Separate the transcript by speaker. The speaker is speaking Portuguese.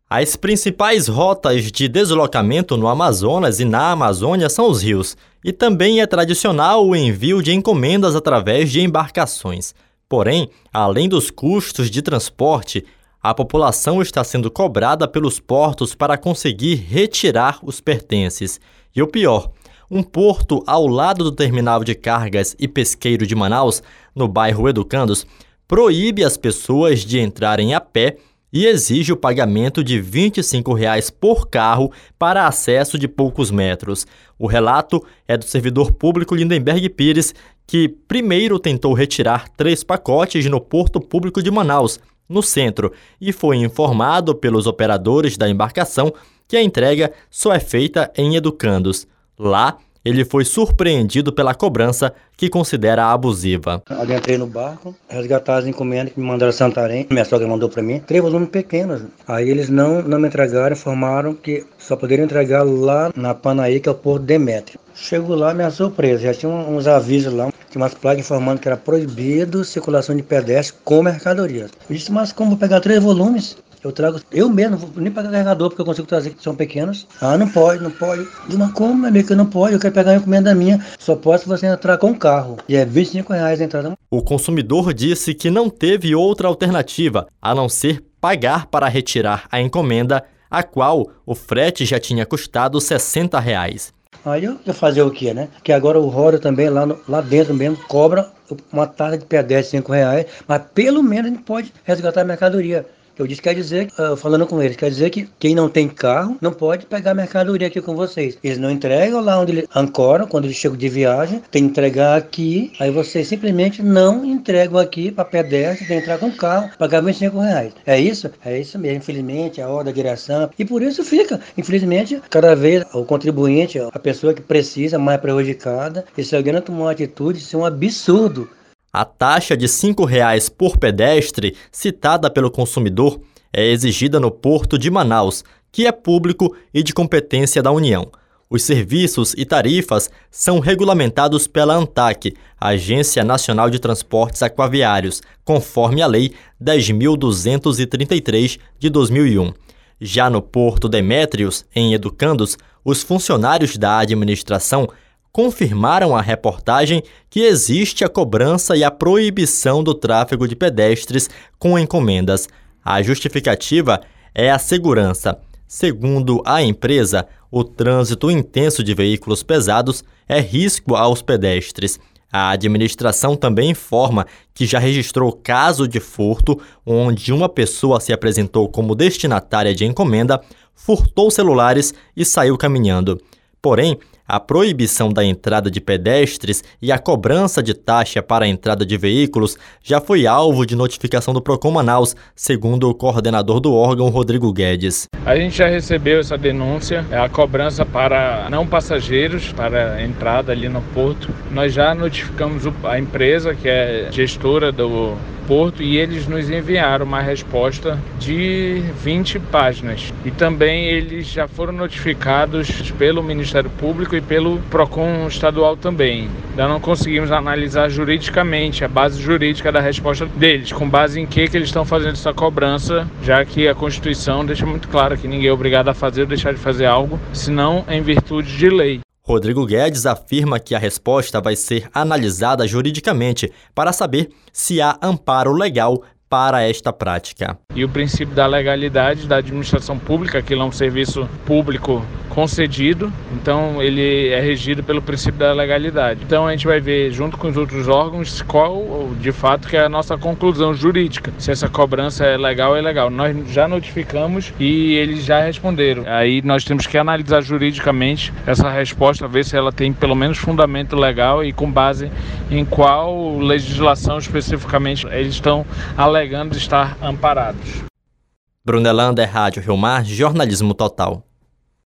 Speaker 1: As principais rotas de deslocamento no Amazonas e na Amazônia são os rios, e também é tradicional o envio de encomendas através de embarcações. Porém, além dos custos de transporte, a população está sendo cobrada pelos portos para conseguir retirar os pertences. E o pior, um porto ao lado do terminal de cargas e pesqueiro de Manaus, no bairro Educandos, proíbe as pessoas de entrarem a pé e exige o pagamento de R$ 25 por carro para acesso de poucos metros. O relato é do servidor público Lindenberg Pires, que primeiro tentou retirar 3 pacotes no Porto Público de Manaus, no centro, e foi informado pelos operadores da embarcação que a entrega só é feita em Educandos. Lá, ele foi surpreendido pela cobrança, que considera abusiva.
Speaker 2: Eu entrei no barco, resgatar as encomendas que me mandaram a Santarém, minha sogra mandou para mim, 3 volumes pequenos. Aí eles não me entregaram, informaram que só poderiam entregar lá na Panaí, que é o Porto Demétrio. Chego lá, minha surpresa, já tinha uns avisos lá, tinha umas placas informando que era proibido circulação de pedestres com mercadorias. Eu disse, mas como vou pegar 3 volumes? Eu trago, eu mesmo, não vou nem pagar carregador, porque eu consigo trazer, que são pequenos. Ah, não pode. Mas como, meu amigo, que não pode? Eu quero pegar uma encomenda minha, só pode se você entrar com o carro. E é R$ 25 a entrada.
Speaker 1: O consumidor disse que não teve outra alternativa, a não ser pagar para retirar a encomenda, a qual o frete já tinha custado R$ 60.
Speaker 2: Aí eu fazer o quê, né? Que agora o Roda também, lá dentro mesmo, cobra uma taxa de pedestre de R$ 5, mas pelo menos a gente pode resgatar a mercadoria. Eu disse, quer dizer, falando com eles, quer dizer que quem não tem carro não pode pegar mercadoria aqui com vocês. Eles não entregam lá onde eles ancoram, quando eles chegam de viagem, tem que entregar aqui, aí vocês simplesmente não entregam aqui para pedestre, tem que entrar com o carro, pagar R$ 25. É isso? É isso mesmo, infelizmente, a ordem da direção. E por isso fica, infelizmente, cada vez o contribuinte, a pessoa que precisa, mais prejudicada, e se alguém não tomar uma atitude, isso é um absurdo.
Speaker 1: A taxa de R$ 5 por pedestre, citada pelo consumidor, é exigida no Porto de Manaus, que é público e de competência da União. Os serviços e tarifas são regulamentados pela ANTAQ, Agência Nacional de Transportes Aquaviários, conforme a Lei 10.233 de 2001. Já no Porto Demétrios, em Educandos, os funcionários da administração confirmaram à reportagem que existe a cobrança e a proibição do tráfego de pedestres com encomendas. A justificativa é a segurança. Segundo a empresa, o trânsito intenso de veículos pesados é risco aos pedestres. A administração também informa que já registrou caso de furto, onde uma pessoa se apresentou como destinatária de encomenda, furtou celulares e saiu caminhando. Porém, a proibição da entrada de pedestres e a cobrança de taxa para a entrada de veículos já foi alvo de notificação do Procon Manaus, segundo o coordenador do órgão, Rodrigo Guedes.
Speaker 3: A gente já recebeu essa denúncia, a cobrança para não passageiros, para a entrada ali no porto. Nós já notificamos a empresa, que é gestora do porto, e eles nos enviaram uma resposta de 20 páginas. E também eles já foram notificados pelo Ministério Público e pelo Procon estadual também. Ainda não conseguimos analisar juridicamente a base jurídica da resposta deles, com base em que eles estão fazendo essa cobrança, já que a Constituição deixa muito claro que ninguém é obrigado a fazer ou deixar de fazer algo, senão em virtude de lei.
Speaker 1: Rodrigo Guedes afirma que a resposta vai ser analisada juridicamente para saber se há amparo legal para esta prática.
Speaker 3: E o princípio da legalidade da administração pública, que é um serviço público concedido, então ele é regido pelo princípio da legalidade. Então a gente vai ver junto com os outros órgãos qual de fato que é a nossa conclusão jurídica, se essa cobrança é legal ou é ilegal. Nós já notificamos e eles já responderam. Aí nós temos que analisar juridicamente essa resposta, ver se ela tem pelo menos fundamento legal e com base em qual legislação especificamente eles estão alegando estar amparados.
Speaker 1: Brunelander, Rádio Rio Mar, Jornalismo Total.